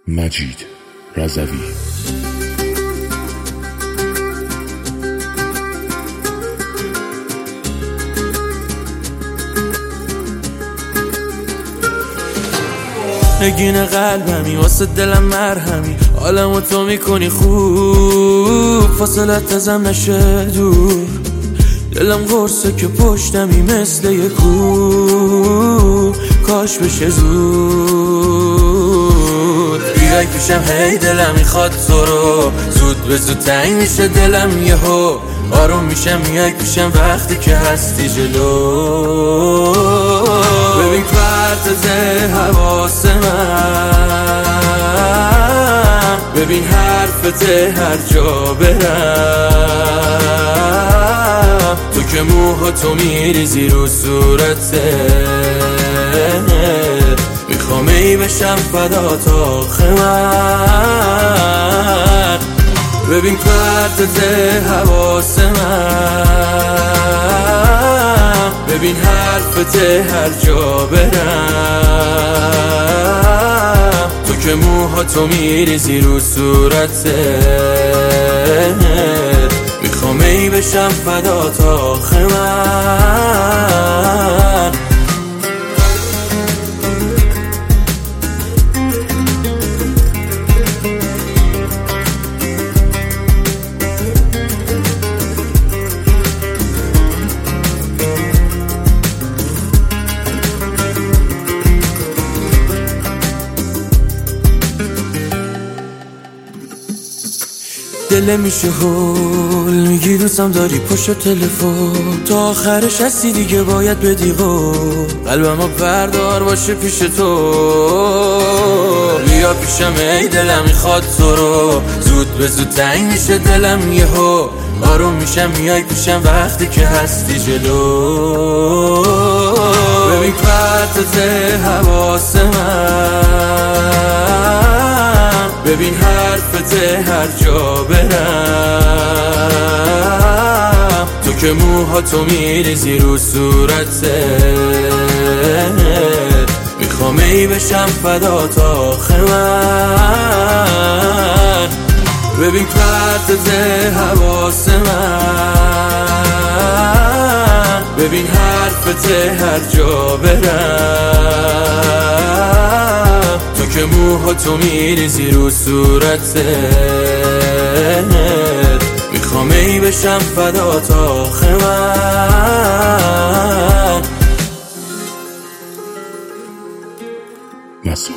مجید رضوی. نگین قلبمی واسه دلم مرهمی، حالمو تو میکنی خوب، فاصلت ازم نشه دور، دلم قرصه که پشتمی مثل یه کوه، کاش بشه زود بیای پیشم، هی دلم میخواد تو رو، زود به زود تنگ میشه دلم یهو، آروم میشم میای پیشم وقتی که هستی جلو، ببین پرتت حواس من، ببین حرفت هر جا برم، تو که موهاتو میریزی رو صورته، میخوام ای بشم فدات آخه من، ببین پرتت حواس من، ببین حرفت هر جا برم، تو که موهاتو میریزی رو صورته، میخوام ای بشم فدات آخه من. دل میشه هول میگی دوستم داری پشت تلفن، تا آخرش هستی دیگه باید بدی قول، قلبمو بردار باشه پیش تو، بیا پیشم ای دلم میخواد تو رو، زود به زود تنگ میشه دلم یهو، آروم میشم میای پیشم وقتی که هستی جلو، ببین پرتت حواس من، ببین حرفت هر جا برم، تو که موهاتو میریزی رو صورته، میخوام ای بشم فدات آخه من، ببین پرتت حواس من، ببین حرفت هر جا برم، تو که موهاتو میریزی رو صورته، میخوام ای بشم فدات آخه من. نسیم